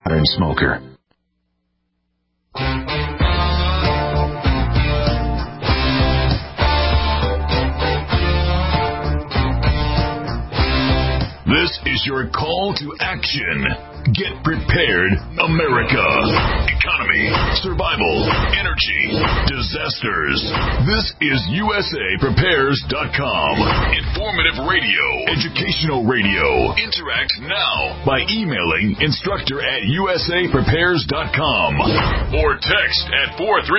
modern smoker. This is your call to action. Get prepared, America. Economy, survival, energy, disasters. This is USAPrepares.com. Informative radio, educational radio. Interact now by emailing instructor@USAPrepares.com or text at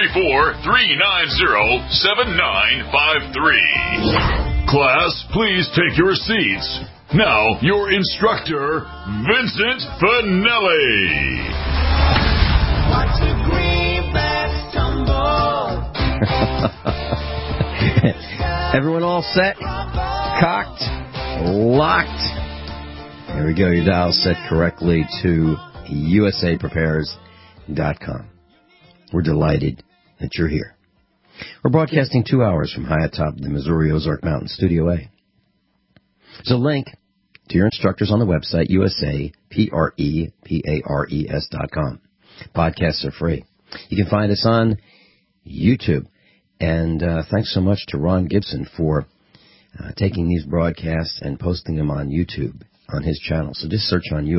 434-390-7953. Class, please take your seats. Now, your instructor, Vincent Finelli. Watch the greenbacks tumble. Everyone all set? Cocked? Locked? There we go. Your dial set correctly to USAPrepares.com. We're delighted that you're here. We're broadcasting 2 hours from high atop the Missouri Ozark Mountains, Studio A. There's a link to your instructors on the website, USAPrepares.com. Podcasts are free. You can find us on YouTube. And thanks so much to Ron Gibson for taking these broadcasts and posting them on YouTube on his channel. So just search on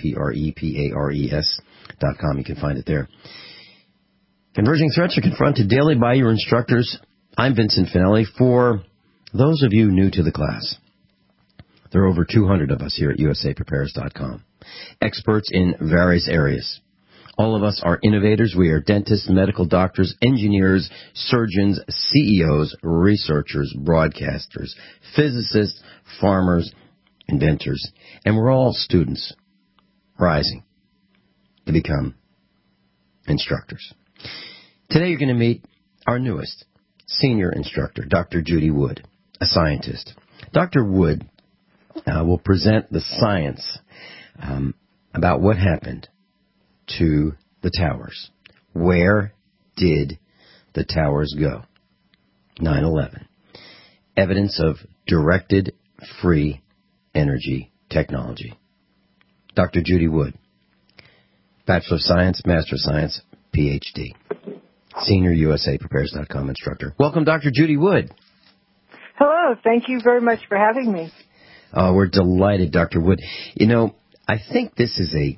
USAPrepares.com. You can find it there. Converging threats are confronted daily by your instructors. I'm Vincent Finelli. For those of you new to the class, there are over 200 of us here at USAPrepares.com, experts in various areas. All of us are innovators. We are dentists, medical doctors, engineers, surgeons, CEOs, researchers, broadcasters, physicists, farmers, inventors, and we're all students rising to become instructors. Today you're going to meet our newest senior instructor, Dr. Judy Wood, a scientist. Dr. Wood will present the science about what happened to the towers. Where did the towers go? 9/11. Evidence of directed free energy technology. Dr. Judy Wood, Bachelor of Science, Master of Science, PhD. Senior USAPrepares.com instructor. Welcome, Dr. Judy Wood. Hello. Thank you very much for having me. We're delighted, Dr. Wood. You know, I think this is a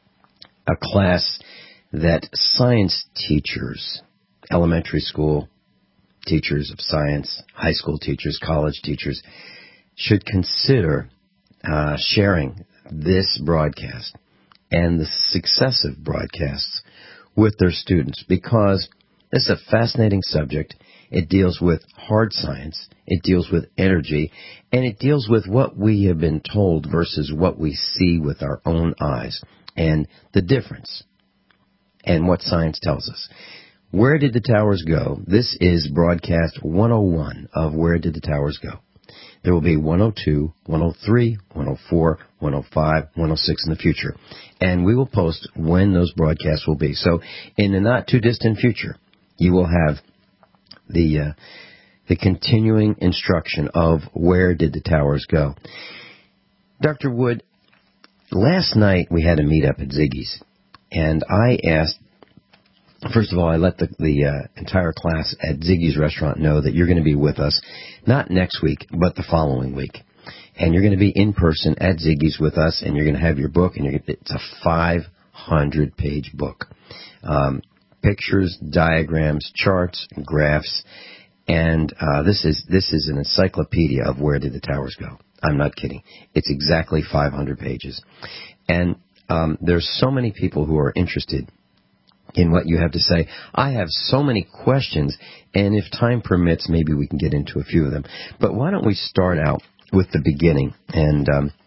class that science teachers, elementary school teachers of science, high school teachers, college teachers, should consider sharing this broadcast and the successive broadcasts with their students, because this is a fascinating subject. It deals with hard science, it deals with energy, and it deals with what we have been told versus what we see with our own eyes, and the difference, and what science tells us. Where did the towers go? This is broadcast 101 of Where Did the Towers Go? There will be 102, 103, 104, 105, 106 in the future. And we will post when those broadcasts will be. So in the not-too-distant future, you will have the continuing instruction of Where Did the Towers Go? Dr. Wood, last night we had a meetup at Ziggy's, and I asked, first of all, I let the entire class at Ziggy's restaurant know that you're going to be with us, not next week, but the following week. And you're going to be in person at Ziggy's with us, and you're going to have your book, and it's a 500-page book. Pictures, diagrams, charts, graphs, and this is an encyclopedia of Where Did the Towers Go? I'm not kidding. It's exactly 500 pages. And there's so many people who are interested in what you have to say. I have so many questions, and if time permits, maybe we can get into a few of them. But why don't we start out with the beginning? And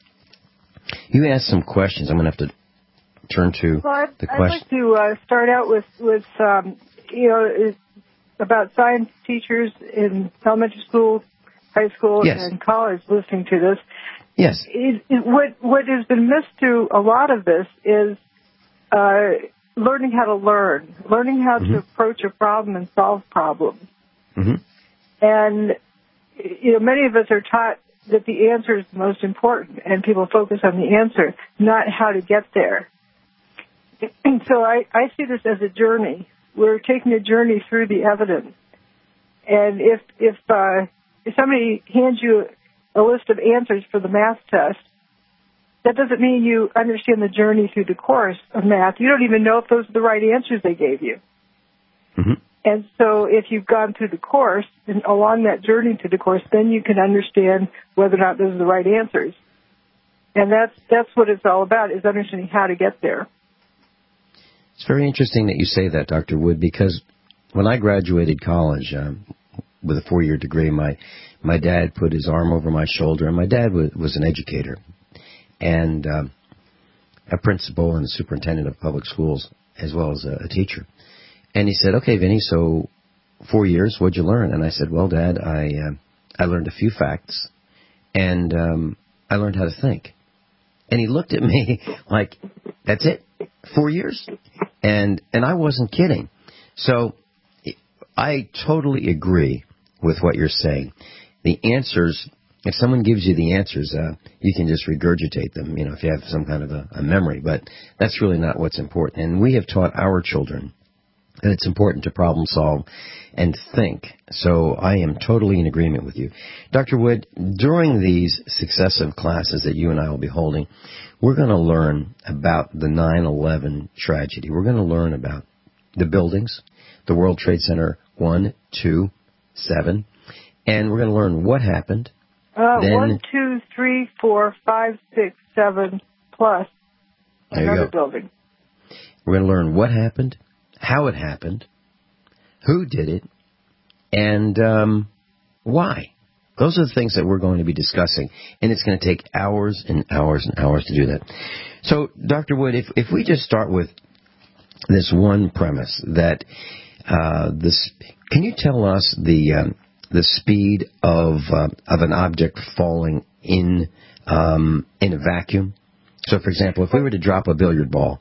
you asked some questions. I'm going to have to turn to the question. I'd like to start out with about science teachers in elementary school, high school, yes, and college listening to this. Yes. What has been missed to a lot of this is learning how to learn how to approach a problem and solve problems. Mm-hmm. And, many of us are taught that the answer is the most important, and people focus on the answer, not how to get there. so I see this as a journey. We're taking a journey through the evidence. And if somebody hands you a list of answers for the math test, that doesn't mean you understand the journey through the course of math. You don't even know if those are the right answers they gave you. Mm-hmm. And so if you've gone through the course, and along that journey to the course, then you can understand whether or not those are the right answers. And that's what it's all about, is understanding how to get there. It's very interesting that you say that, Dr. Wood, because when I graduated college with a 4-year degree, my dad put his arm over my shoulder, and my dad was an educator and a principal and a superintendent of public schools, as well as a teacher. And he said, "Okay, Vinny, so 4 years, what'd you learn?" And I said, "Well, Dad, I learned a few facts, and I learned how to think." And he looked at me like, "That's it? 4 years?" And I wasn't kidding. So I totally agree with what you're saying. The answers, if someone gives you the answers, you can just regurgitate them, if you have some kind of a memory. But that's really not what's important. And we have taught our children that it's important to problem solve and think. So I am totally in agreement with you. Dr. Wood, during these successive classes that you and I will be holding, we're going to learn about the 9/11 tragedy. We're going to learn about the buildings, the World Trade Center 1, 2, 7, and we're going to learn what happened. 1, 2, 3, 4, 5, 6, 7, plus another building. We're going to learn what happened, how it happened, who did it, and why. Those are the things that we're going to be discussing, and it's going to take hours and hours and hours to do that. So, Dr. Wood, if we just start with this one premise that can you tell us the speed of an object falling in a vacuum? So, for example, if we were to drop a billiard ball.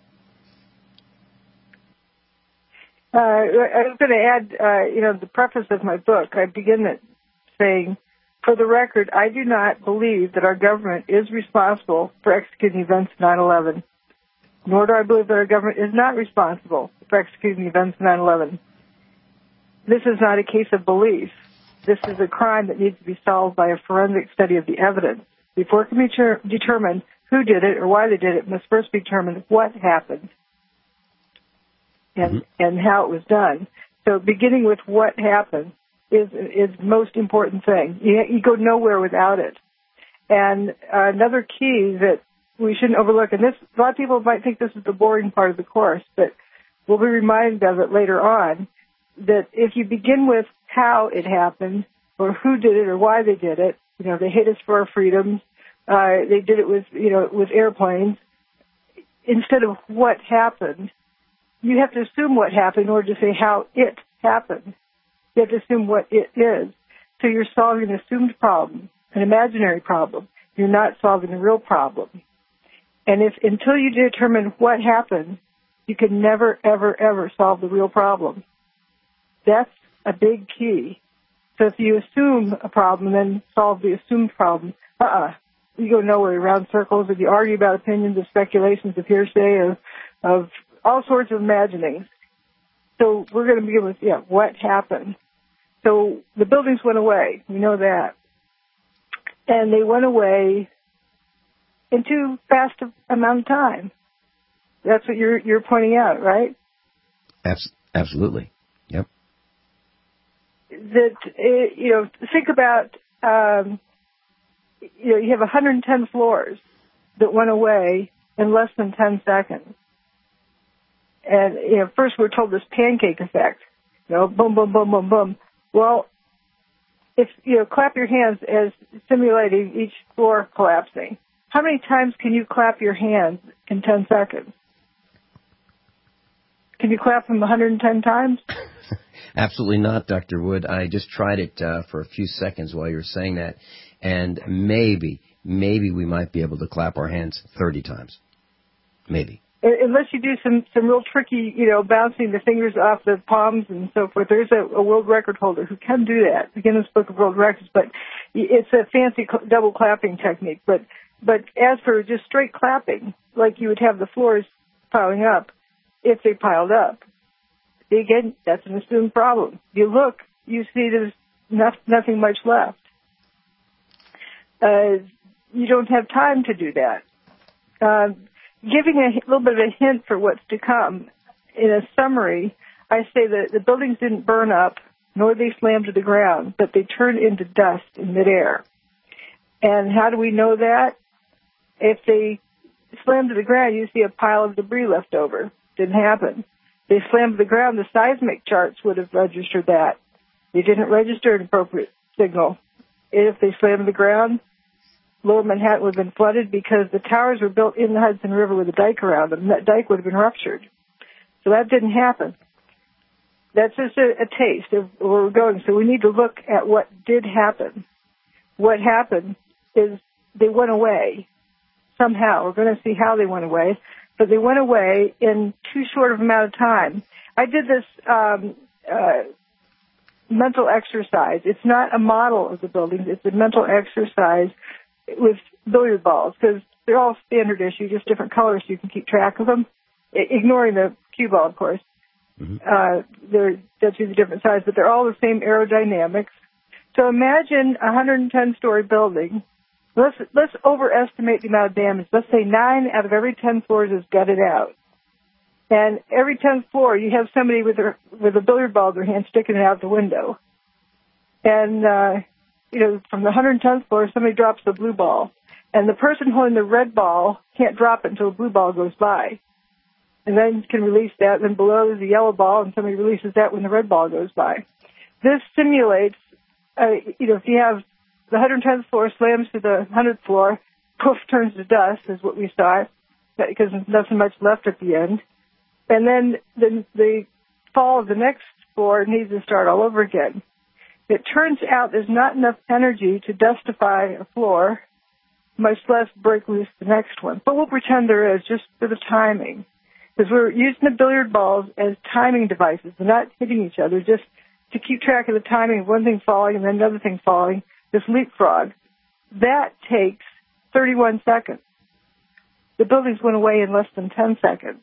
I was going to add, the preface of my book. I begin it saying, for the record, I do not believe that our government is responsible for executing events 9/11, nor do I believe that our government is not responsible for executing events 9/11. This is not a case of belief. This is a crime that needs to be solved by a forensic study of the evidence. Before it can be determined who did it or why they did it, must first be determined what happened and how it was done. So beginning with what happened is the most important thing. You go nowhere without it. And another key that we shouldn't overlook, and this, a lot of people might think this is the boring part of the course, but we'll be reminded of it later on, that if you begin with how it happened, or who did it, or why they did it, they hit us for our freedoms, they did it with airplanes, instead of what happened, you have to assume what happened in order to say how it happened. You have to assume what it is. So you're solving an assumed problem, an imaginary problem. You're not solving a real problem. And until you determine what happened, you can never, ever, ever solve the real problem. That's a big key. So if you assume a problem and then solve the assumed problem, you go nowhere, around circles. If you argue about opinions, of speculations, of hearsay, of all sorts of imaginings. So we're going to begin with, what happened? So the buildings went away. We know that. And they went away in too fast amount of time. That's what you're pointing out, right? Absolutely. Yep. That, think about, you have 110 floors that went away in less than 10 seconds. And, first we're told this pancake effect, boom, boom, boom, boom, boom. Well, if, clap your hands as simulating each floor collapsing. How many times can you clap your hands in 10 seconds? Can you clap them 110 times? Absolutely not, Dr. Wood. I just tried it for a few seconds while you were saying that, and maybe we might be able to clap our hands 30 times. Maybe. Unless you do some real tricky, bouncing the fingers off the palms and so forth. There's a world record holder who can do that, the Guinness Book of World Records, but it's a fancy double clapping technique. But as for just straight clapping, like you would have the floors piling up, if they piled up. Again, that's an assumed problem. You look, you see there's nothing much left. You don't have time to do that. Giving a little bit of a hint for what's to come, in a summary, I say that the buildings didn't burn up, nor they slammed to the ground, but they turned into dust in midair. And how do we know that? If they slammed to the ground, you see a pile of debris left over. Didn't happen. They slammed to the ground, the seismic charts would have registered that. They didn't register an appropriate signal. If they slammed to the ground, Lower Manhattan would have been flooded because the towers were built in the Hudson River with a dike around them, and that dike would have been ruptured. So that didn't happen. That's just a taste of where we're going. So we need to look at what did happen. What happened is they went away somehow. We're going to see how they went away, but they went away in too short of amount of time. I did this mental exercise. It's not a model of the buildings. It's a mental exercise with billiard balls, because they're all standard issue, just different colors so you can keep track of them, ignoring the cue ball, of course. They're just a different size, but they're all the same aerodynamics. So imagine a 110-story building. Let's overestimate the amount of damage. Let's say 9 out of every 10 floors is gutted out. And every 10th floor, you have somebody with a billiard ball in their hand sticking it out the window. And, from the 110th floor, somebody drops the blue ball. And the person holding the red ball can't drop it until the blue ball goes by. And then can release that. Then below is the yellow ball, and somebody releases that when the red ball goes by. This simulates, if you have the 110th floor slams to the 100th floor, poof, turns to dust, is what we saw, because there's nothing much left at the end. And then the fall of the next floor needs to start all over again. It turns out there's not enough energy to dustify a floor, much less break loose the next one. But we'll pretend there is, just for the timing. Because we're using the billiard balls as timing devices. They're not hitting each other, just to keep track of the timing of one thing falling and then another thing falling, this leapfrog. That takes 31 seconds. The buildings went away in less than 10 seconds.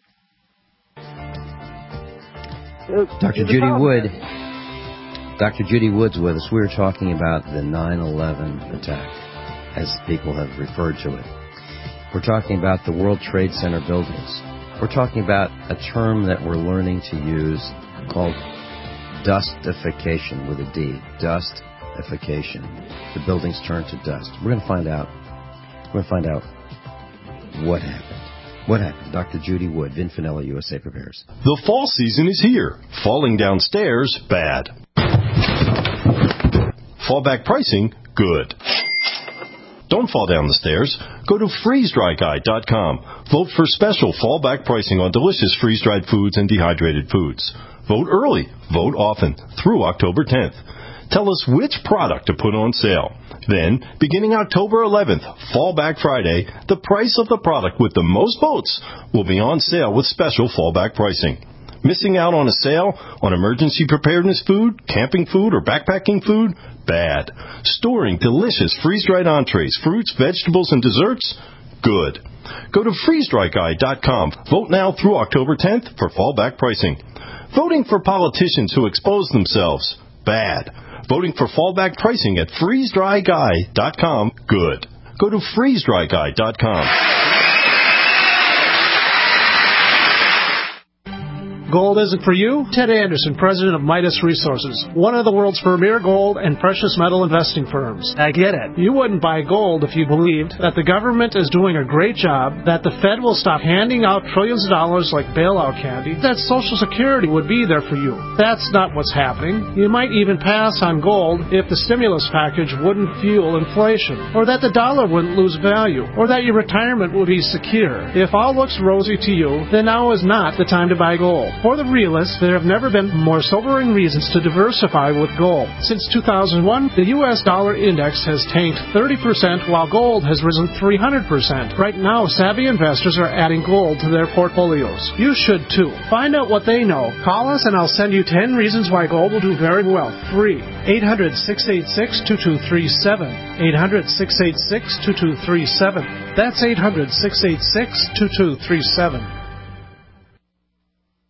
So Dr. Judy Wood. Dr. Judy Wood's with us. We were talking about the 9/11 attack, as people have referred to it. We're talking about the World Trade Center buildings. We're talking about a term that we're learning to use called dustification with a D. Dustification. The buildings turn to dust. We're going to find out. We're going to find out what happened. What happened? Dr. Judy Wood, Vin Finelli, USA Prepares. The fall season is here. Falling downstairs, bad. Fallback pricing, good. Don't fall down the stairs. Go to freezedryguy.com. Vote for special fallback pricing on delicious freeze-dried foods and dehydrated foods. Vote early. Vote often. Through October 10th. Tell us which product to put on sale. Then, beginning October 11th, Fallback Friday, the price of the product with the most votes will be on sale with special fallback pricing. Missing out on a sale on emergency preparedness food, camping food, or backpacking food? Bad. Storing delicious freeze-dried entrees, fruits, vegetables, and desserts? Good. Go to freezedryguy.com. Vote now through October 10th for fallback pricing. Voting for politicians who expose themselves? Bad. Voting for fallback pricing at freezedryguy.com? Good. Go to freezedryguy.com. Gold isn't for you? Ted Anderson, president of Midas Resources, one of the world's premier gold and precious metal investing firms. I get it. You wouldn't buy gold if you believed that the government is doing a great job, that the Fed will stop handing out trillions of dollars like bailout candy, that Social Security would be there for you. That's not what's happening. You might even pass on gold if the stimulus package wouldn't fuel inflation, or that the dollar wouldn't lose value, or that your retirement would be secure. If all looks rosy to you, then now is not the time to buy gold. For the realists, there have never been more sobering reasons to diversify with gold. Since 2001, the U.S. dollar index has tanked 30%, while gold has risen 300%. Right now, savvy investors are adding gold to their portfolios. You should too. Find out what they know. Call us and I'll send you 10 reasons why gold will do very well. Free. 800-686-2237. 800-686-2237. That's 800-686-2237.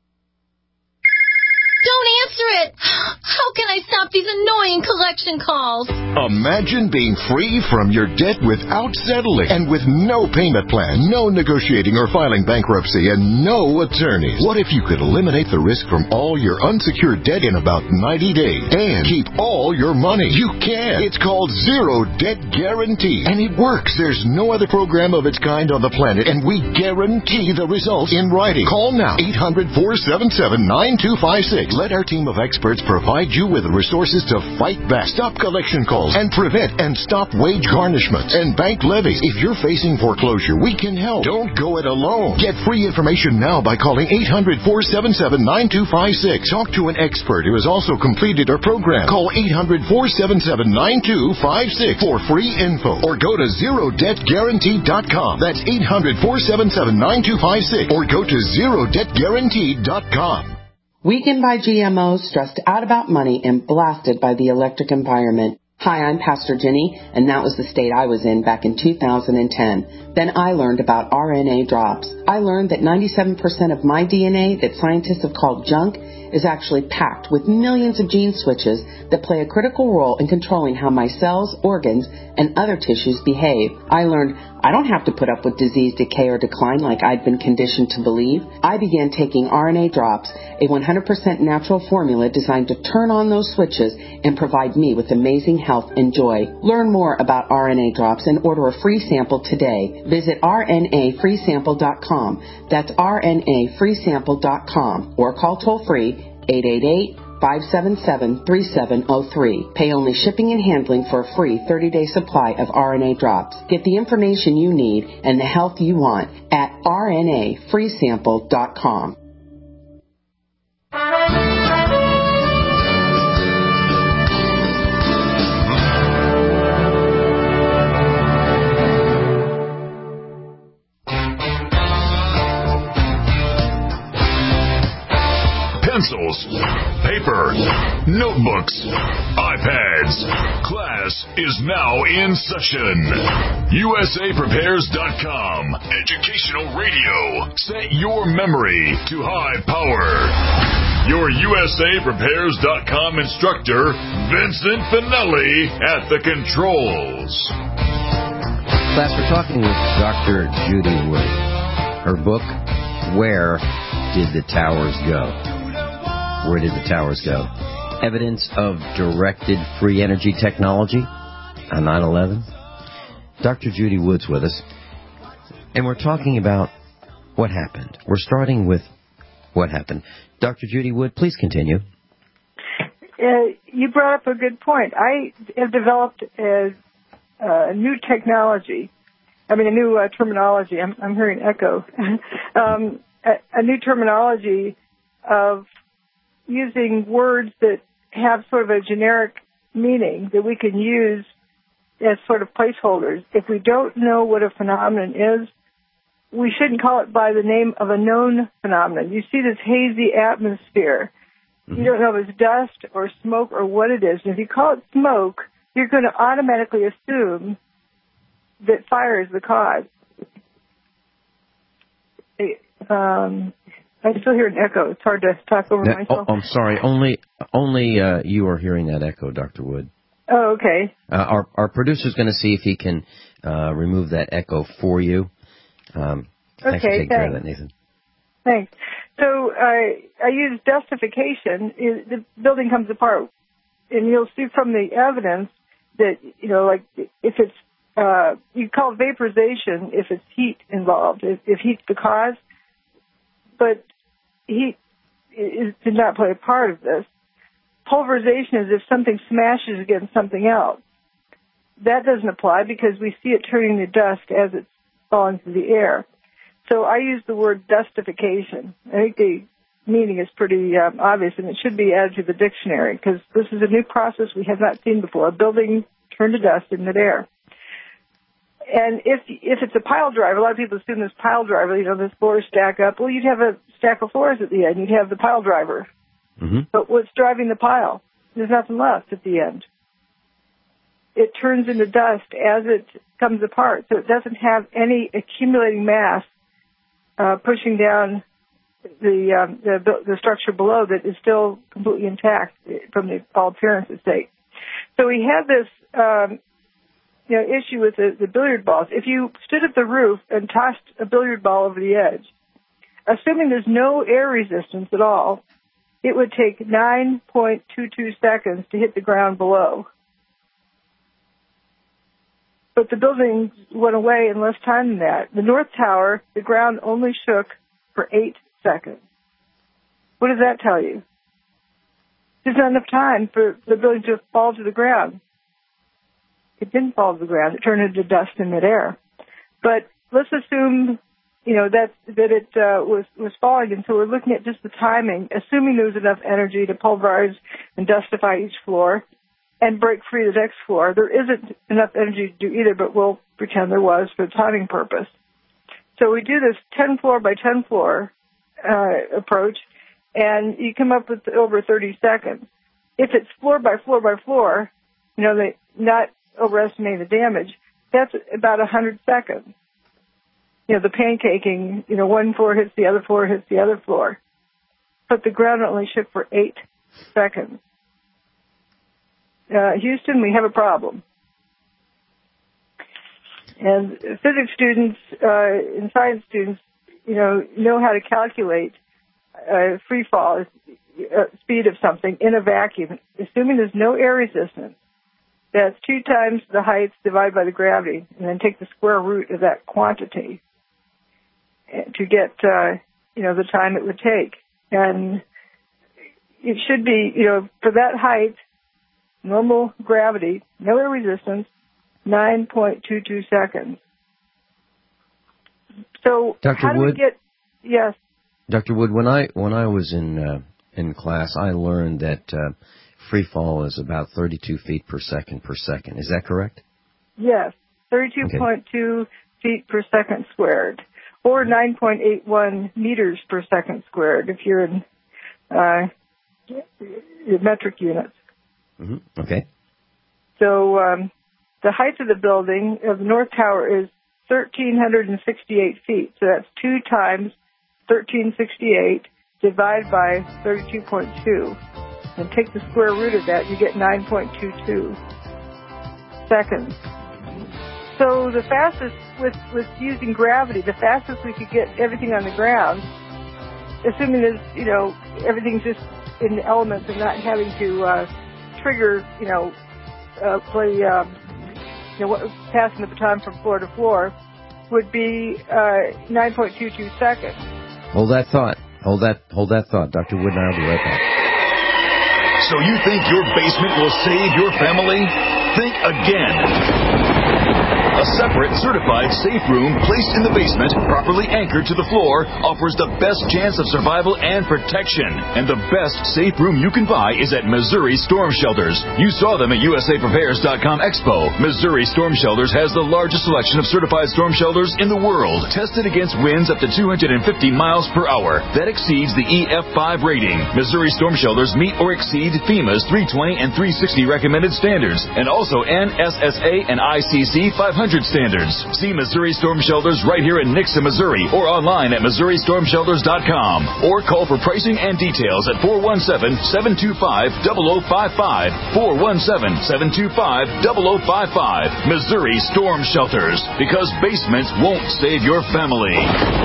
these annoying collection calls. Imagine being free from your debt without settling and with no payment plan, no negotiating or filing bankruptcy, and no attorneys. What if you could eliminate the risk from all your unsecured debt in about 90 days and keep all your money? You can. It's called Zero Debt Guarantee, and it works. There's no other program of its kind on the planet, and we guarantee the results in writing. Call now, 800-477-9256. Let our team of experts provide you with the resources to fight back, stop collection calls, and prevent and stop wage garnishments and bank levies. If you're facing foreclosure, we can help. Don't go it alone. Get free information now by calling 800-477-9256. Talk to an expert who has also completed our program. Call 800-477-9256 for free info, or go to ZeroDebtGuarantee.com. That's 800-477-9256, or go to ZeroDebtGuarantee.com. Weakened by GMOs, stressed out about money, and blasted by the electric environment. Hi, I'm Pastor Jenny, and that was the state I was in back in 2010. Then I learned about RNA drops. I learned that 97% of my DNA that scientists have called junk is actually packed with millions of gene switches that play a critical role in controlling how my cells, organs, and other tissues behave. I learned I don't have to put up with disease, decay, or decline like I'd been conditioned to believe. I began taking RNA drops, a 100% natural formula designed to turn on those switches and provide me with amazing health and joy. Learn more about RNA drops and order a free sample today. Visit rnafreesample.com. That's rnafreesample.com, or call toll-free 888-577-3703. Pay only shipping and handling for a free 30-day supply of RNA drops. Get the information you need and the health you want at rnafreesample.com. Pencils, paper, notebooks, iPads. Class is now in session. USAPrepares.com. Educational radio. Set your memory to high power. Your USAPrepares.com instructor, Vincent Finelli, at the controls. Class, we're talking with Dr. Judy Wood. Her book, Where Did the Towers Go? Where did the towers go? Evidence of directed free energy technology on 9/11. Dr. Judy Wood's with us, and we're talking about what happened. We're starting with what happened. Dr. Judy Wood, please continue. You brought up a good point. I have developed a new technology. A new terminology. I'm hearing echo. A new terminology of using words that have sort of a generic meaning that we can use as sort of placeholders. If we don't know what a phenomenon is, we shouldn't call it by the name of a known phenomenon. You see this hazy atmosphere. Mm-hmm. You don't know if it's dust or smoke or what it is. And if you call it smoke, you're going to automatically assume that fire is the cause. I still hear an echo. It's hard to talk over myself. I'm sorry. Only you are hearing that echo, Dr. Wood. Oh, okay. Our producer's going to see if he can remove that echo for you. Thanks for taking care of that, Nathan. Thanks. So I use dustification. The building comes apart, and you'll see from the evidence that, like if it's, you call it vaporization if it's heat involved, if heat's the cause. But heat did not play a part of this. Pulverization is if something smashes against something else. That doesn't apply because we see it turning to dust as it's falling through the air. So I use the word dustification. I think the meaning is pretty obvious, and it should be added to the dictionary because this is a new process we have not seen before. A building turned to dust in midair. And if it's a pile driver, a lot of people assume this pile driver, this floors stack up. Well, you'd have a stack of floors at the end. You'd have the pile driver. Mm-hmm. But what's driving the pile? There's nothing left at the end. It turns into dust as it comes apart. So it doesn't have any accumulating mass pushing down the structure below that is still completely intact from all appearances sake. So we had this issue with the billiard balls. If you stood at the roof and tossed a billiard ball over the edge, assuming there's no air resistance at all, it would take 9.22 seconds to hit the ground below. But the buildings went away in less time than that. The North Tower, the ground only shook for 8 seconds. What does that tell you? There's not enough time for the building to fall to the ground. It didn't fall to the ground. It turned into dust in midair. But let's assume, that it was falling, and so we're looking at just the timing, assuming there was enough energy to pulverize and dustify each floor and break free the next floor. There isn't enough energy to do either, but we'll pretend there was for timing purpose. So we do this 10 floor by 10 floor approach, and you come up with over 30 seconds. If it's floor by floor by floor, not overestimating the damage, that's about 100 seconds. The pancaking, one floor hits the other floor, hits the other floor. But the ground only shook for 8 seconds. Houston, we have a problem. And physics students and science students, know how to calculate free fall speed of something in a vacuum, assuming there's no air resistance. That's 2 times the height divided by the gravity, and then take the square root of that quantity to get, the time it would take. And it should be, for that height, normal gravity, no air resistance, 9.22 seconds. So Dr. how do Wood, we get? Yes. Dr. Wood, when I was in class, I learned that free fall is about 32 feet per second. Is that correct? Yes, 32.2 feet per second squared, or 9.81 meters per second squared if you're in metric units. Mm-hmm. Okay. So the height of the building of the North Tower is 1,368 feet. So that's 2 times 1,368 divided by 32.2. And take the square root of that, you get 9.22 seconds. So the fastest, with using gravity, the fastest we could get everything on the ground, assuming there's, everything's just in the elements and not having to trigger, passing the baton from floor to floor, would be 9.22 seconds. Hold that thought. Hold that thought. Dr. Wood and I will be right back. So you think your basement will save your family? Think again. A separate, certified safe room placed in the basement, properly anchored to the floor, offers the best chance of survival and protection. And the best safe room you can buy is at Missouri Storm Shelters. You saw them at USAPrepares.com Expo. Missouri Storm Shelters has the largest selection of certified storm shelters in the world, tested against winds up to 250 miles per hour. That exceeds the EF5 rating. Missouri Storm Shelters meet or exceed FEMA's 320 and 360 recommended standards, and also NSSA and ICC 500 standards. See Missouri Storm Shelters right here in Nixa, Missouri, or online at MissouriStormShelters.com, or call for pricing and details at 417-725-0055, 417-725-0055. Missouri Storm Shelters, because basements won't save your family.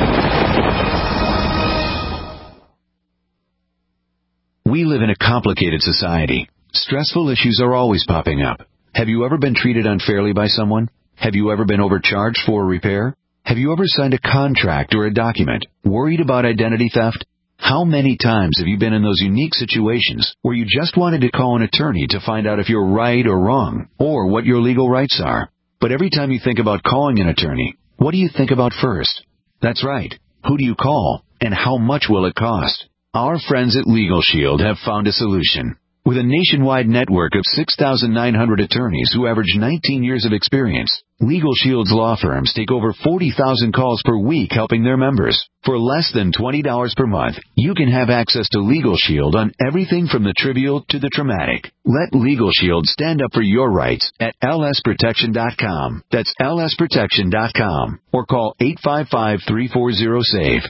We live in a complicated society. Stressful issues are always popping up. Have you ever been treated unfairly by someone? Have you ever been overcharged for a repair? Have you ever signed a contract or a document worried about identity theft? How many times have you been in those unique situations where you just wanted to call an attorney to find out if you're right or wrong, or what your legal rights are? But every time you think about calling an attorney, what do you think about first? That's right. Who do you call, and how much will it cost? Our friends at Legal Shield have found a solution. With a nationwide network of 6,900 attorneys who average 19 years of experience, Legal Shield's law firms take over 40,000 calls per week helping their members. For less than $20 per month, you can have access to Legal Shield on everything from the trivial to the traumatic. Let Legal Shield stand up for your rights at lsprotection.com. That's lsprotection.com. Or call 855-340-SAVE,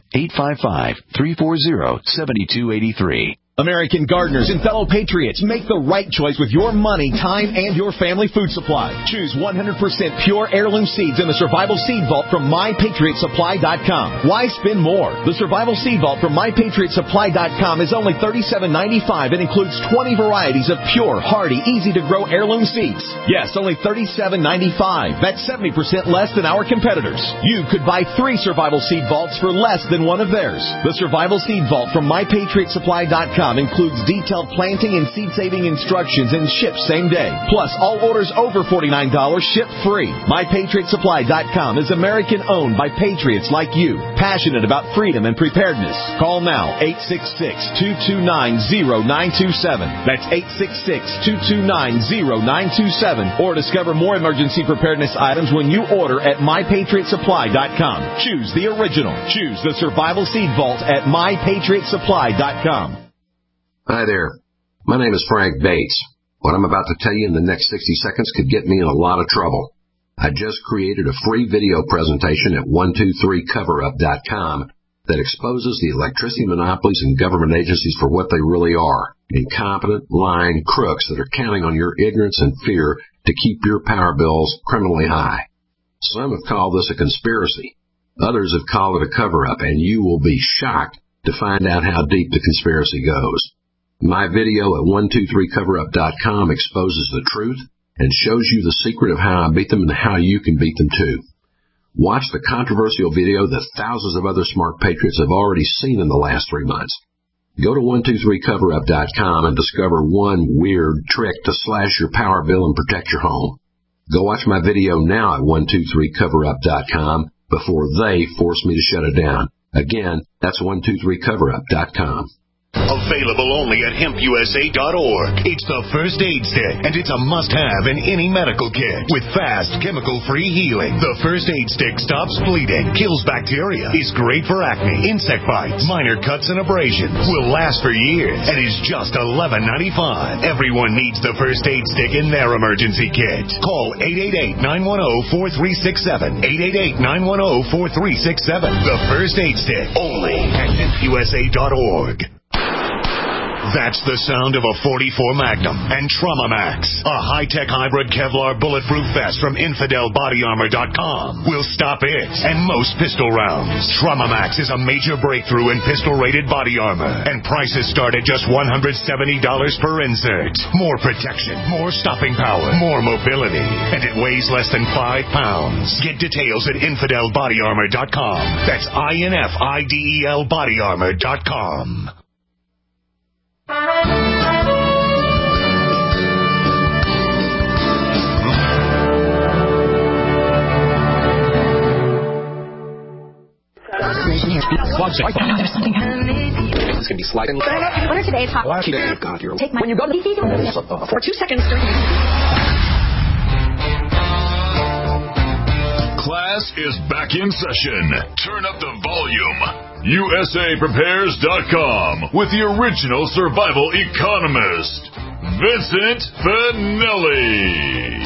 855-340-7283. American gardeners and fellow patriots, make the right choice with your money, time, and your family food supply. Choose 100% pure heirloom seeds in the Survival Seed Vault from MyPatriotSupply.com. Why spend more? The Survival Seed Vault from MyPatriotSupply.com is only $37.95 and includes 20 varieties of pure, hardy, easy-to-grow heirloom seeds. Yes, only $37.95. That's 70% less than our competitors. You could buy 3 Survival Seed Vaults for less than one of theirs. The Survival Seed Vault from MyPatriotSupply.com includes detailed planting and seed-saving instructions and ships same day. Plus, all orders over $49 ship free. MyPatriotSupply.com is American-owned by patriots like you, passionate about freedom and preparedness. Call now, 866-229-0927. That's 866-229-0927. Or discover more emergency preparedness items when you order at MyPatriotSupply.com. Choose the original. Choose the Survival Seed Vault at MyPatriotSupply.com. Hi there. My name is Frank Bates. What I'm about to tell you in the next 60 seconds could get me in a lot of trouble. I just created a free video presentation at 123coverup.com that exposes the electricity monopolies and government agencies for what they really are. Incompetent, lying crooks that are counting on your ignorance and fear to keep your power bills criminally high. Some have called this a conspiracy. Others have called it a cover-up, and you will be shocked to find out how deep the conspiracy goes. My video at 123coverup.com exposes the truth and shows you the secret of how I beat them and how you can beat them too. Watch the controversial video that thousands of other smart patriots have already seen in the last 3 months. Go to 123coverup.com and discover one weird trick to slash your power bill and protect your home. Go watch my video now at 123coverup.com before they force me to shut it down. Again, that's 123coverup.com. Available only at hempusa.org. It's the first aid stick, and it's a must-have in any medical kit. With fast, chemical-free healing, the first aid stick stops bleeding, kills bacteria, is great for acne, insect bites, minor cuts and abrasions, will last for years, and is just $11.95. Everyone needs the first aid stick in their emergency kit. Call 888-910-4367. 888-910-4367. The first aid stick, only at hempusa.org. That's the sound of a .44 Magnum and Trauma Max, a high-tech hybrid Kevlar bulletproof vest from InfidelBodyArmor.com. Will stop it and most pistol rounds. Trauma Max is a major breakthrough in pistol-rated body armor, and prices start at just $170 per insert. More protection, more stopping power, more mobility, and it weighs less than 5 pounds. Get details at InfidelBodyArmor.com. That's INFIDEL BodyArmor.com. There's something this is going to be sliding. What are today's hot? God, you're take my when you go to the for 2 seconds. Class is back in session. Turn up the volume. USAPrepares.com with the original survival economist, Vincent Finelli.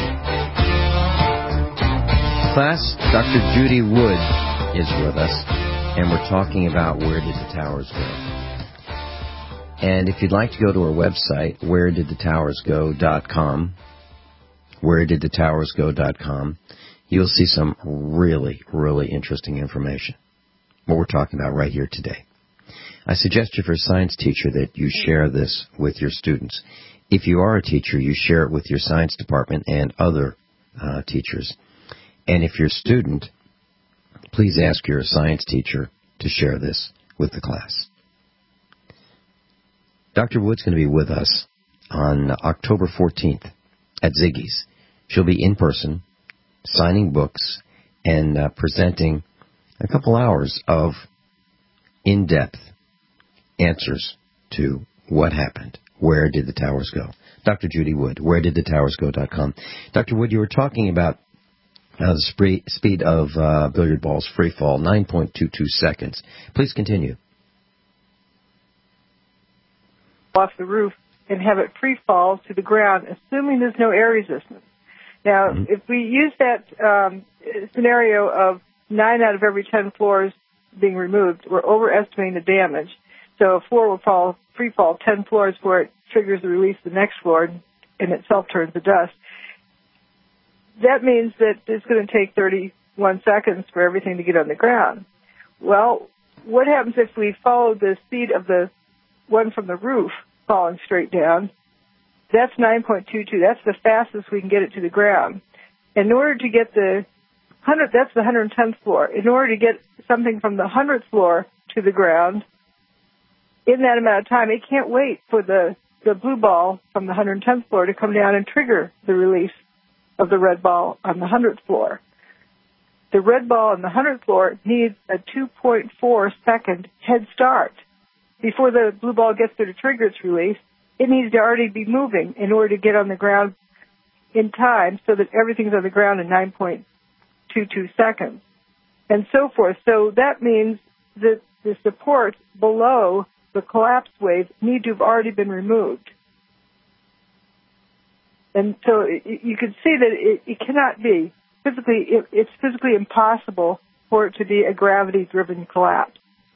Class, Dr. Judy Wood is with us, and we're talking about Where Did the Towers Go? And if you'd like to go to our website, wheredidthetowersgo.com, wheredidthetowersgo.com, you'll see some really, really interesting information. What we're talking about right here today. I suggest if you're a science teacher that you share this with your students. If you are a teacher, you share it with your science department and other teachers. And if you're a student, please ask your science teacher to share this with the class. Dr. Wood's going to be with us on October 14th at Ziggy's. She'll be in person, signing books, and presenting a couple hours of in-depth answers to what happened, Where Did the Towers Go? Dr. Judy Wood, wheredidthetowersgo.com. Dr. Wood, you were talking about the speed of billiard balls free fall, 9.22 seconds. Please continue. Off the roof and have it free fall to the ground, assuming there's no air resistance. Now, if we use that scenario of 9 out of every 10 floors being removed, we're overestimating the damage. So a floor will fall free fall 10 floors before it triggers the release of the next floor and itself turns to dust. That means that it's going to take 31 seconds for everything to get on the ground. Well, what happens if we follow the speed of the one from the roof falling straight down? That's 9.22. That's the fastest we can get it to the ground. In order to get that's the 110th floor. In order to get something from the 100th floor to the ground, in that amount of time, it can't wait for the blue ball from the 110th floor to come down and trigger the release of the red ball on the 100th floor. The red ball on the 100th floor needs a 2.4 second head start. Before the blue ball gets there to trigger its release, it needs to already be moving in order to get on the ground in time so that everything's on the ground in 9.22 seconds, and so forth. So that means that the supports below the collapse wave need to have already been removed. And so you can see that it cannot be physically, it's physically impossible for it to be a gravity-driven collapse.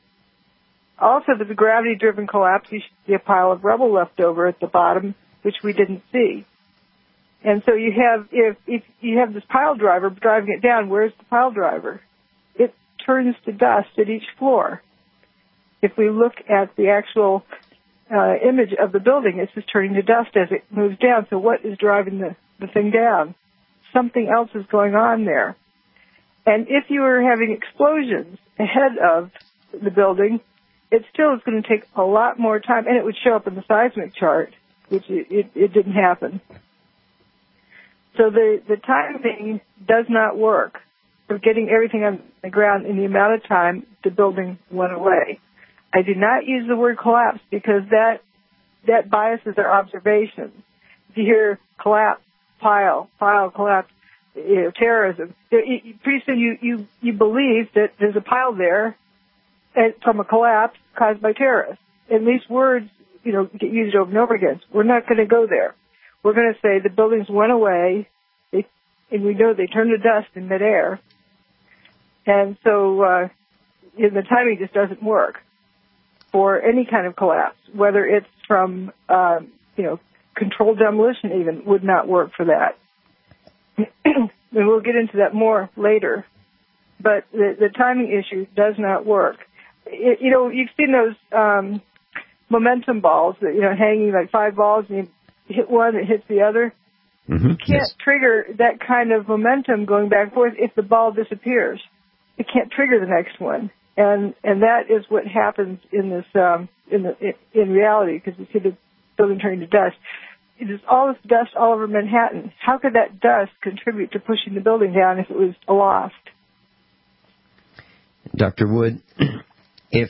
Also, if it's a gravity-driven collapse, you should see a pile of rubble left over at the bottom, which we didn't see. And so you have, if you have this pile driver driving it down, where's the pile driver? It turns to dust at each floor. If we look at the actual image of the building, it's just turning to dust as it moves down. So what is driving the thing down? Something else is going on there. And if you were having explosions ahead of the building, it still is going to take a lot more time, and it would show up in the seismic chart, which it didn't happen. So the timing does not work for getting everything on the ground in the amount of time the building went away. I do not use the word collapse because that biases our observations. If you hear collapse, pile, collapse, terrorism, pretty soon you believe that there's a pile there from a collapse caused by terrorists. And these words, get used over and over again. We're not going to go there. We're going to say the buildings went away, and we know they turned to dust in midair. And so the timing just doesn't work for any kind of collapse, whether it's from, controlled demolition even would not work for that. And we'll get into that more later. But the timing issue does not work. You've seen those momentum balls that, hanging like 5 balls, and you hit one, it hits the other. Mm-hmm. You can't trigger that kind of momentum going back and forth if the ball disappears. It can't trigger the next one. And that is what happens in this in reality, because you see the building turning to dust. It is all this dust all over Manhattan. How could that dust contribute to pushing the building down if it was aloft? Dr. Wood, if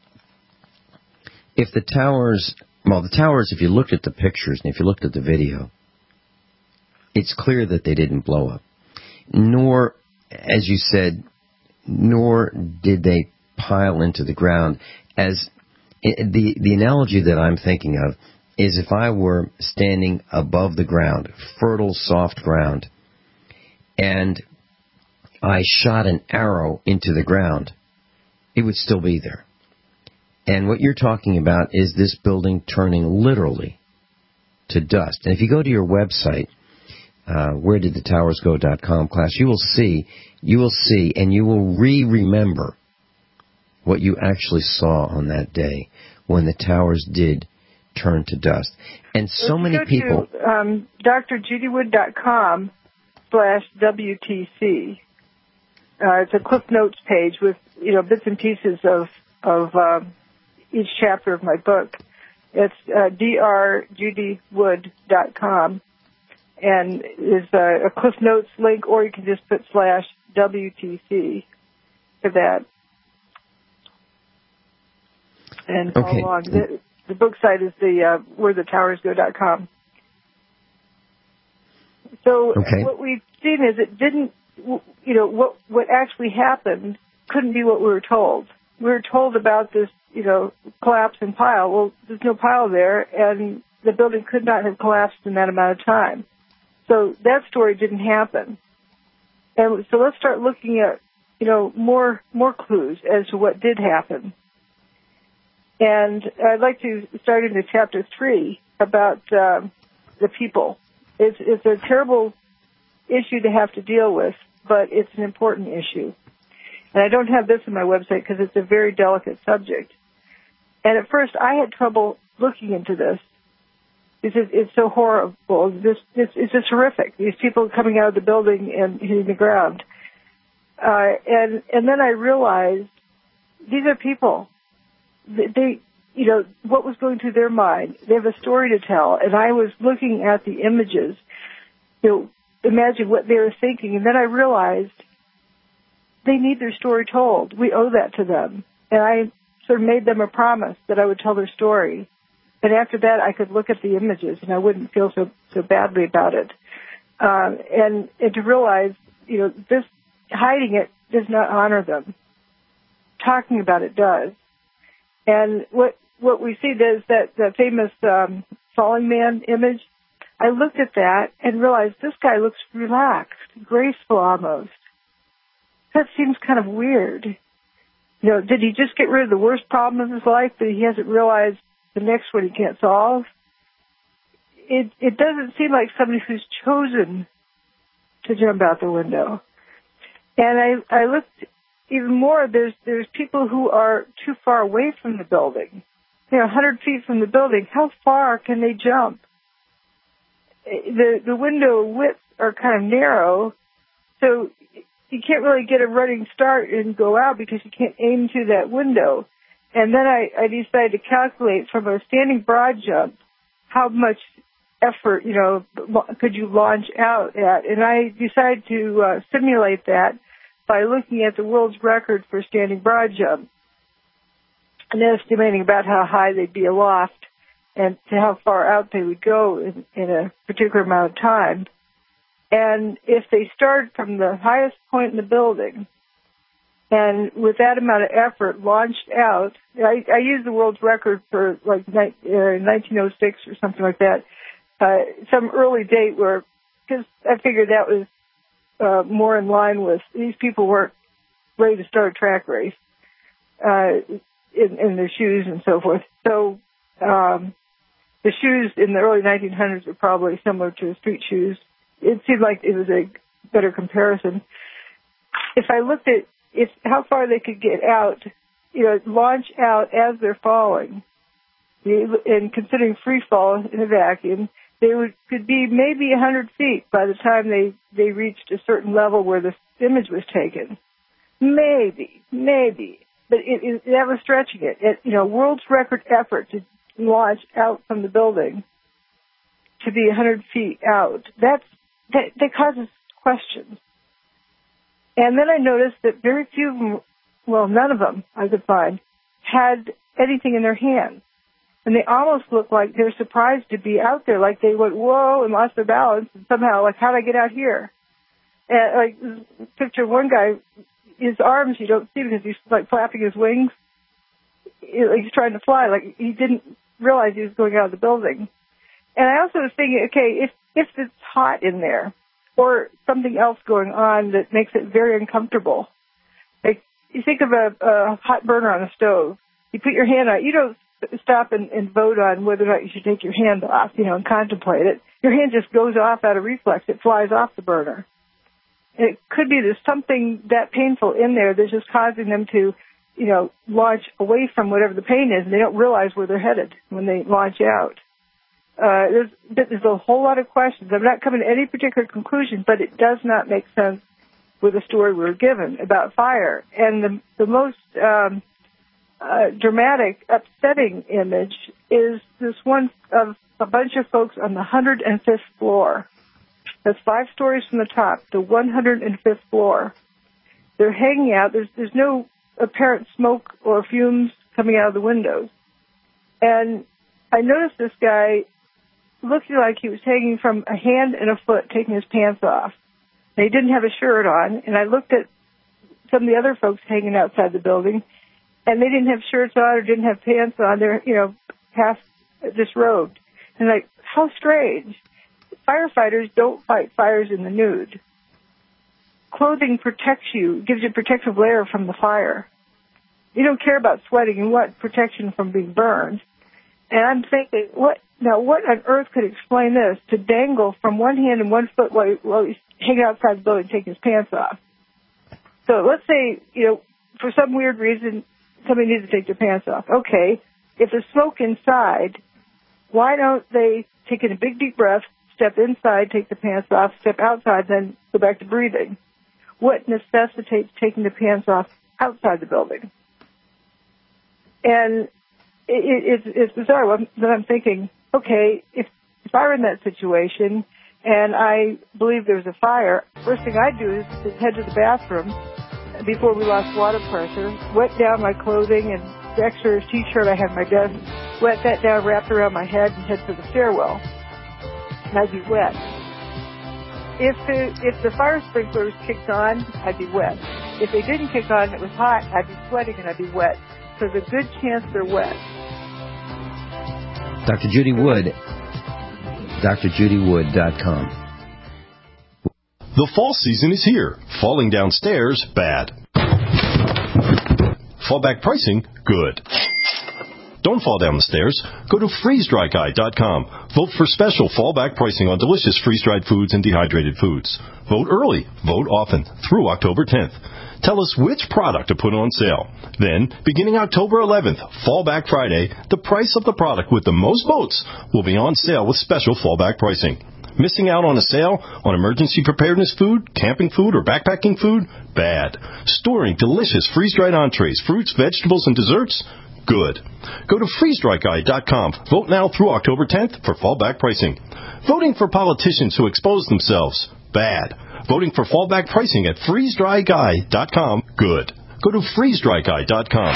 the towers, if you looked at the pictures and if you looked at the video, it's clear that they didn't blow up. Nor, as you said, nor did they pile into the ground. As the analogy that I'm thinking of is if I were standing above the ground, fertile, soft ground, and I shot an arrow into the ground, it would still be there. And what you're talking about is this building turning literally to dust. And if you go to your website, wheredidthetowersgo.com, class, you will see, and you will remember what you actually saw on that day when the towers did turn to dust. And so many people... To, drjudywood.com/WTC. It's a Cliff Notes page with, bits and pieces of each chapter of my book. It's drjudywood.com. And there's a Cliff Notes link, or you can just put /WTC for that. And follow along. The book site is the wherethetowersgo.com. So what we've seen is it didn't, what actually happened couldn't be what we were told. We were told about this, collapse and pile. Well, there's no pile there, and the building could not have collapsed in that amount of time. So that story didn't happen. And so let's start looking at, more clues as to what did happen. And I'd like to start into chapter 3 about the people. It's a terrible issue to have to deal with, but it's an important issue. And I don't have this on my website because it's a very delicate subject. And at first, I had trouble looking into this. It's so horrible. It's just horrific. These people coming out of the building and hitting the ground. And then I realized these are people. They what was going through their mind. They have a story to tell. And I was looking at the images, imagine what they were thinking. And then I realized they need their story told. We owe that to them. And I sort of made them a promise that I would tell their story. And after that, I could look at the images and I wouldn't feel so badly about it. And to realize, this hiding it does not honor them. Talking about it does. And what we see is that the famous falling man image. I looked at that and realized this guy looks relaxed, graceful almost. That seems kind of weird. Did he just get rid of the worst problem of his life, but he hasn't realized the next one he can't solve? It doesn't seem like somebody who's chosen to jump out the window. And I looked even more. There's people who are too far away from the building. 100 feet from the building. How far can they jump? The window widths are kind of narrow, so you can't really get a running start and go out because you can't aim to that window. And then I decided to calculate from a standing broad jump how much effort, could you launch out at. And I decided to simulate that by looking at the world's record for standing broad jump and estimating about how high they'd be aloft and to how far out they would go in a particular amount of time. And if they started from the highest point in the building and with that amount of effort launched out, I used the world's record for 1906 or something like that, some early date because I figured that was more in line with these people weren't ready to start a track race in their shoes and so forth. So the shoes in the early 1900s were probably similar to street shoes. It seemed like it was a better comparison. If I looked at how far they could get out, launch out as they're falling, and considering free fall in a vacuum, they could be maybe 100 feet by the time they reached a certain level where the image was taken. Maybe. But that was stretching it. World's record effort to launch out from the building to be 100 feet out. That causes questions. And then I noticed that very few of them, well, none of them I could find, had anything in their hands. And they almost looked like they're surprised to be out there, like they went, whoa, and lost their balance, and somehow, how'd I get out here? And, picture one guy, his arms you don't see because he's, flapping his wings. He's trying to fly, he didn't realize he was going out of the building. And I also was thinking, okay, if it's hot in there, or something else going on that makes it very uncomfortable. You think of a hot burner on a stove. You put your hand on it. You don't stop and vote on whether or not you should take your hand off, and contemplate it. Your hand just goes off out of reflex. It flies off the burner. And it could be there's something that painful in there that's just causing them to, launch away from whatever the pain is, and they don't realize where they're headed when they launch out. There's a whole lot of questions. I'm not coming to any particular conclusion, but it does not make sense with the story we were given about fire. And the most dramatic, upsetting image is this one of a bunch of folks on the 105th floor. That's 5 stories from the top, the 105th floor. They're hanging out. There's no apparent smoke or fumes coming out of the windows. And I noticed this guy looking like he was hanging from a hand and a foot, taking his pants off. And he didn't have a shirt on, and I looked at some of the other folks hanging outside the building, and they didn't have shirts on or didn't have pants on. They're, half disrobed. And like, how strange. Firefighters don't fight fires in the nude. Clothing protects you, gives you a protective layer from the fire. You don't care about sweating. You want protection from being burned. And I'm thinking, what on earth could explain this? To dangle from one hand and one foot while he's hanging outside the building taking his pants off. So let's say, for some weird reason, somebody needs to take their pants off. Okay, if there's smoke inside, why don't they take in a big deep breath, step inside, take the pants off, step outside, then go back to breathing? What necessitates taking the pants off outside the building? And it's bizarre. Then I'm thinking, okay, if I were in that situation and I believe there's a fire, first thing I'd do is head to the bathroom before we lost water pressure, wet down my clothing and the extra T-shirt I had on my desk, wet that down, wrapped around my head, and head for the stairwell. And I'd be wet. If the fire sprinklers kicked on, I'd be wet. If they didn't kick on and it was hot, I'd be sweating and I'd be wet. So there's a good chance they're wet. Dr. Judy Wood, drjudywood.com. The fall season is here. Falling downstairs, bad. Fallback pricing, good. Don't fall down the stairs. Go to freezedryguy.com. Vote for special fallback pricing on delicious freeze-dried foods and dehydrated foods. Vote early. Vote often. Through October 10th. Tell us which product to put on sale. Then, beginning October 11th, Fallback Friday, the price of the product with the most votes will be on sale with special fallback pricing. Missing out on a sale on emergency preparedness food, camping food, or backpacking food? Bad. Storing delicious freeze-dried entrees, fruits, vegetables, and desserts? Good. Go to freezedryguy.com. Vote now through October 10th for fallback pricing. Voting for politicians who expose themselves? Bad. Voting for fallback pricing at freezedryguy.com? Good. Go to freezedryguy.com.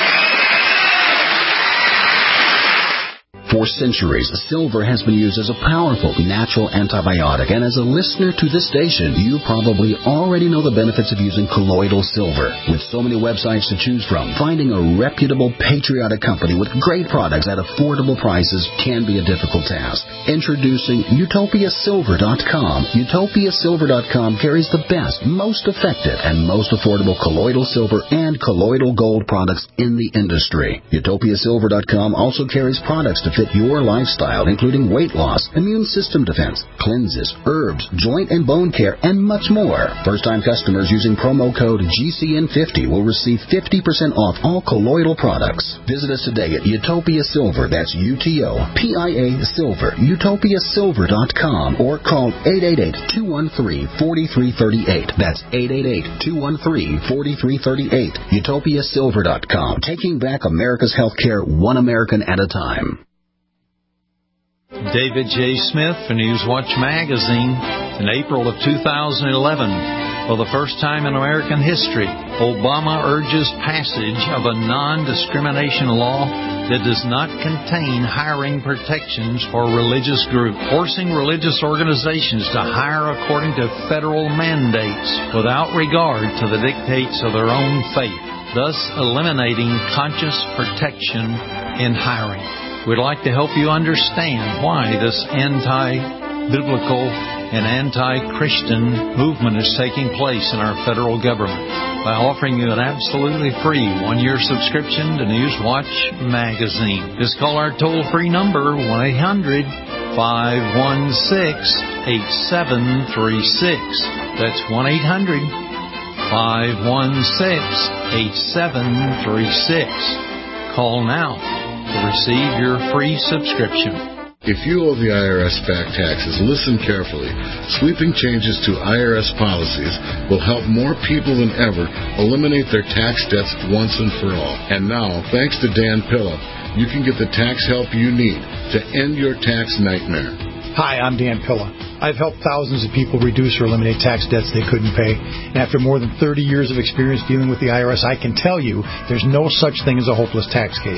For centuries, silver has been used as a powerful natural antibiotic, and as a listener to this station, you probably already know the benefits of using colloidal silver. With so many websites to choose from, finding a reputable, patriotic company with great products at affordable prices can be a difficult task. Introducing UtopiaSilver.com. UtopiaSilver.com carries the best, most effective, and most affordable colloidal silver and colloidal gold products in the industry. UtopiaSilver.com also carries products to fit your lifestyle, including weight loss, immune system defense, cleanses, herbs, joint and bone care, and much more. First-time customers using promo code GCN50 will receive 50% off all colloidal products. Visit us today at Utopia Silver, that's UTOPIA Silver, UtopiaSilver.com, or call 888-213-4338. That's 888-213-4338. UtopiaSilver.com, taking back America's healthcare one American at a time. David J. Smith for Newswatch Magazine. In April of 2011, for the first time in American history, Obama urges passage of a non-discrimination law that does not contain hiring protections for religious groups, forcing religious organizations to hire according to federal mandates without regard to the dictates of their own faith, thus eliminating conscious protection in hiring. We'd like to help you understand why this anti-biblical and anti-Christian movement is taking place in our federal government by offering you an absolutely free one-year subscription to Newswatch Magazine. Just call our toll-free number, 1-800-516-8736. That's 1-800-516-8736. Call now to receive your free subscription. If you owe the IRS back taxes, listen carefully. Sweeping changes to IRS policies will help more people than ever eliminate their tax debts once and for all. And now, thanks to Dan Pilla, you can get the tax help you need to end your tax nightmare. Hi, I'm Dan Pilla. I've helped thousands of people reduce or eliminate tax debts they couldn't pay. And after more than 30 years of experience dealing with the IRS, I can tell you there's no such thing as a hopeless tax case.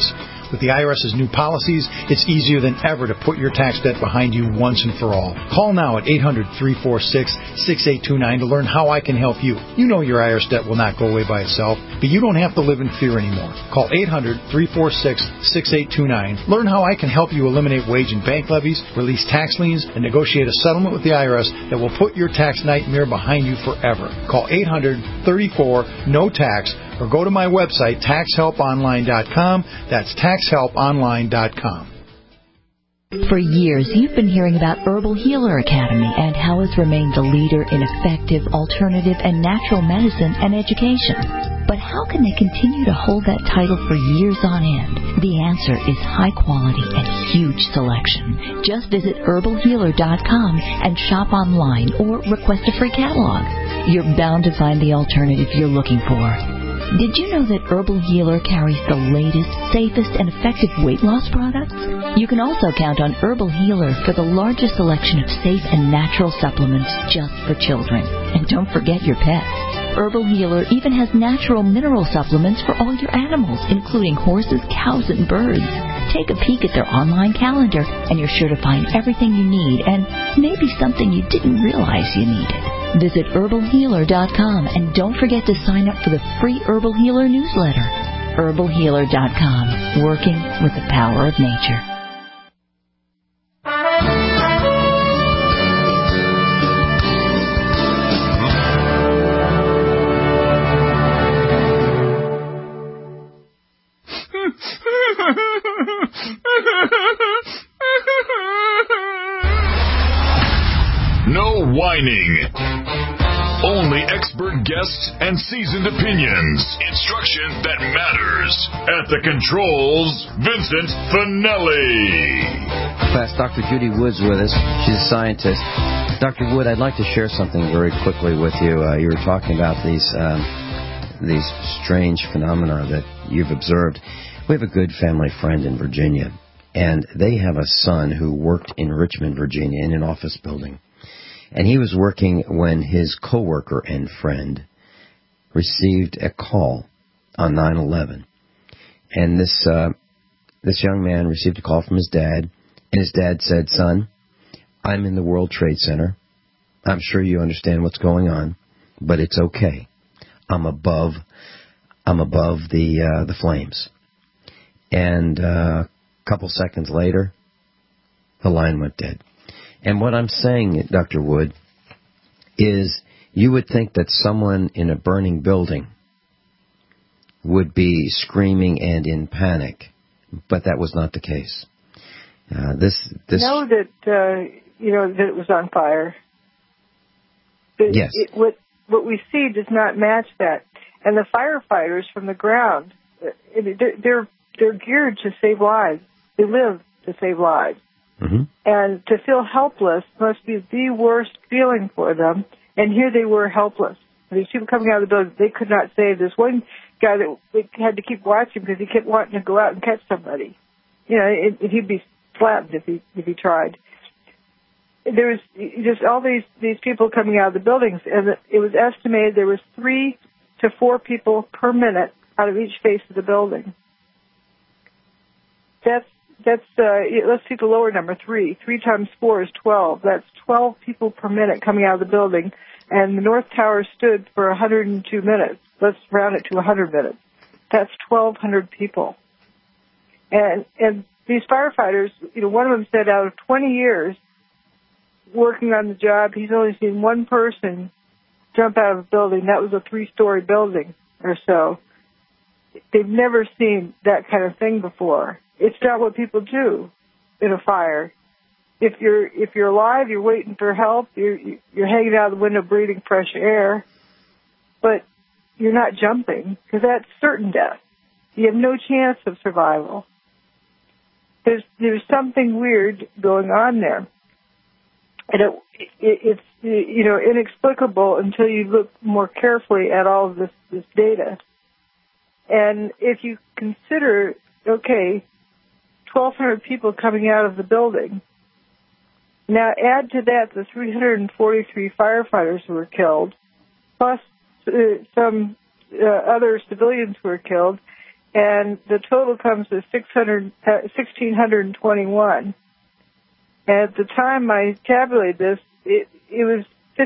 With the IRS's new policies, it's easier than ever to put your tax debt behind you once and for all. Call now at 800-346-6829 to learn how I can help you. You know your IRS debt will not go away by itself, but you don't have to live in fear anymore. Call 800-346-6829. Learn how I can help you eliminate wage and bank levies, release tax liens, and negotiate a settlement with the IRS that will put your tax nightmare behind you forever. Call 800-34-NO-TAX or go to my website, taxhelponline.com. That's taxhelponline.com. For years, you've been hearing about Herbal Healer Academy and how it's remained the leader in effective, alternative, and natural medicine and education. But how can they continue to hold that title for years on end? The answer is high quality and huge selection. Just visit herbalhealer.com and shop online or request a free catalog. You're bound to find the alternative you're looking for. Did you know that Herbal Healer carries the latest, safest, and effective weight loss products? You can also count on Herbal Healer for the largest selection of safe and natural supplements just for children. And don't forget your pets. Herbal Healer even has natural mineral supplements for all your animals, including horses, cows, and birds. Take a peek at their online calendar, and you're sure to find everything you need and maybe something you didn't realize you needed. Visit herbalhealer.com and don't forget to sign up for the free Herbal Healer newsletter. herbalhealer.com, working with the power of nature. No whining. Only expert guests and seasoned opinions. Instruction that matters. At the controls, Vincent Finelli. Class, Dr. Judy Wood's with us. She's a scientist. Dr. Wood, I'd like to share something very quickly with you. You were talking about these strange phenomena that you've observed. We have a good family friend in Virginia, and they have a son who worked in Richmond, Virginia, in an office building. And he was working when his coworker and friend received a call on 9/11. And this young man received a call from his dad, and his dad said, "Son, I'm in the World Trade Center. I'm sure you understand what's going on, but it's okay. I'm above the flames." And a couple seconds later, the line went dead. And what I'm saying, Dr. Wood, is you would think that someone in a burning building would be screaming and in panic, but that was not the case. This know that that it was on fire. Yes. What we see does not match that, and the firefighters from the ground, they're geared to save lives. They live to save lives. Mm-hmm. And to feel helpless must be the worst feeling for them. And here they were helpless. These people coming out of the building, they could not save. There's one guy that they had to keep watching because he kept wanting to go out and catch somebody. He'd be flattened if he tried. There was just all these people coming out of the buildings, and it was estimated there was 3 to 4 people per minute out of each face of the building. Let's take the lower number, 3. 3 times 4 is 12. That's 12 people per minute coming out of the building. And the North Tower stood for 102 minutes. Let's round it to 100 minutes. That's 1,200 people. And these firefighters, one of them said out of 20 years working on the job, he's only seen one person jump out of a building. That was a 3-story building or so. They've never seen that kind of thing before. It's not what people do in a fire. If you're alive, you're waiting for help. You're hanging out the window, breathing fresh air, but you're not jumping because that's certain death. You have no chance of survival. There's something weird going on there, and it's inexplicable until you look more carefully at all of this data. And if you consider, 1,200 people coming out of the building. Now add to that the 343 firefighters who were killed, plus some other civilians who were killed, and the total comes to 1,621. At the time I tabulated this, it was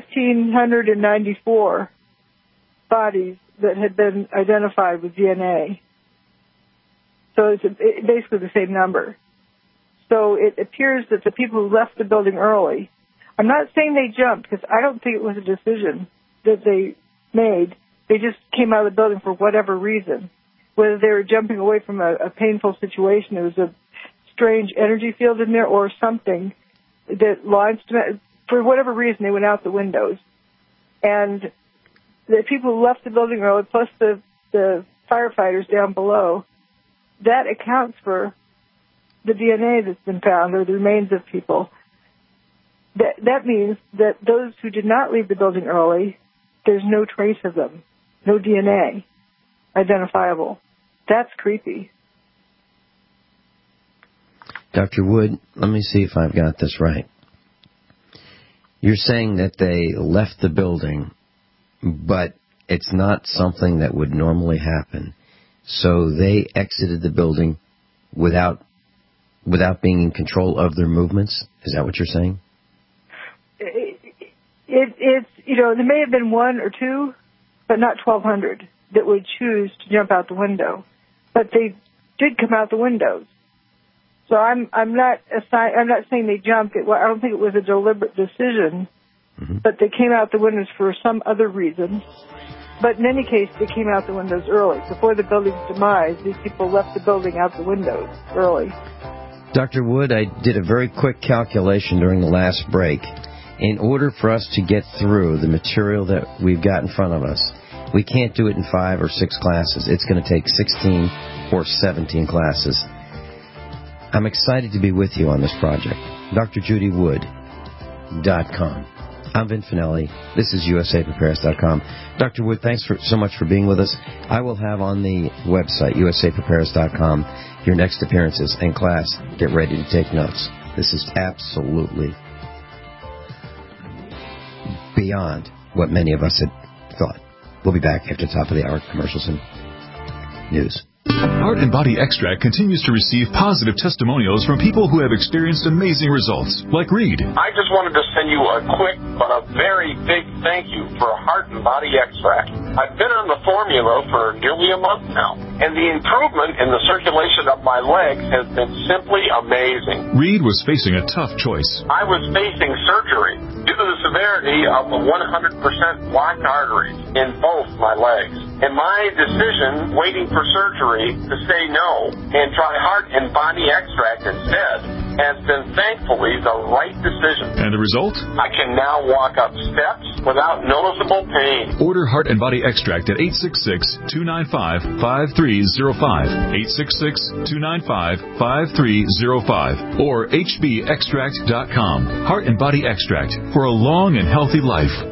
1,594 bodies that had been identified with DNA. So it's basically the same number. So it appears that the people who left the building early, I'm not saying they jumped, because I don't think it was a decision that they made. They just came out of the building for whatever reason. Whether they were jumping away from a painful situation, there was a strange energy field in there or something that launched them. For whatever reason, they went out the windows. And the people who left the building early, plus the firefighters down below, that accounts for the DNA that's been found, or the remains of people. That means that those who did not leave the building early, there's no trace of them, no DNA identifiable. That's creepy. Dr. Wood, let me see if I've got this right. You're saying that they left the building, but it's not something that would normally happen. So they exited the building without being in control of their movements? Is that what you're saying? It's there may have been one or two, but not 1,200 that would choose to jump out the window. But they did come out the windows. So I'm not saying they jumped. I don't think it was a deliberate decision, but they came out the windows for some other reason. But in any case, they came out the windows early. Before the building's demise, these people left the building out the windows early. Dr. Wood, I did a very quick calculation during the last break. In order for us to get through the material that we've got in front of us, we can't do it in 5 or 6 classes. It's going to take 16 or 17 classes. I'm excited to be with you on this project. DrJudyWood.com. I'm Vin Finelli. This is USAPrepares.com. Dr. Wood, thanks so much for being with us. I will have on the website, USAPrepares.com, your next appearances and class. Get ready to take notes. This is absolutely beyond what many of us had thought. We'll be back after the top of the hour, commercials and news. Heart and Body Extract continues to receive positive testimonials from people who have experienced amazing results, like Reed. I just wanted to send you a quick but a very big thank you for Heart and Body Extract. I've been on the formula for nearly a month now, and the improvement in the circulation of my legs has been simply amazing. Reed was facing a tough choice. I was facing surgery due to the severity of the 100% blocked arteries in both my legs. And my decision, waiting for surgery, to say no and try Heart and Body Extract instead, has been thankfully the right decision. And the result? I can now walk up steps without noticeable pain. Order Heart and Body Extract at 866-295-5305, 866-295-5305, or hbextract.com. Heart and Body Extract for a long and healthy life.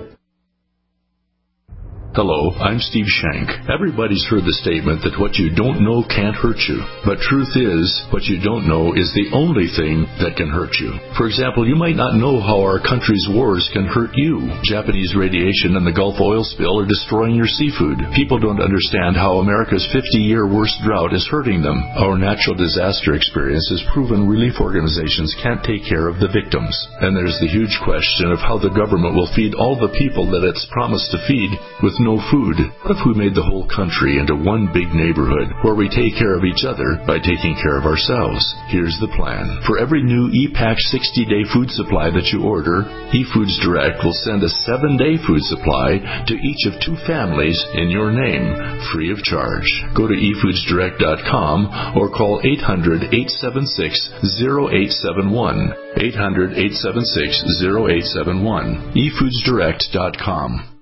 Hello, I'm Steve Shank. Everybody's heard the statement that what you don't know can't hurt you. But truth is, what you don't know is the only thing that can hurt you. For example, you might not know how our country's wars can hurt you. Japanese radiation and the Gulf oil spill are destroying your seafood. People don't understand how America's 50-year worst drought is hurting them. Our natural disaster experience has proven relief organizations can't take care of the victims. And there's the huge question of how the government will feed all the people that it's promised to feed with no food. What if we made the whole country into one big neighborhood where we take care of each other by taking care of ourselves? Here's the plan. For every new ePack 60-day food supply that you order, eFoods Direct will send a 7-day food supply to each of 2 families in your name, free of charge. Go to eFoodsDirect.com or call 800-876-0871. 800-876-0871. eFoodsDirect.com.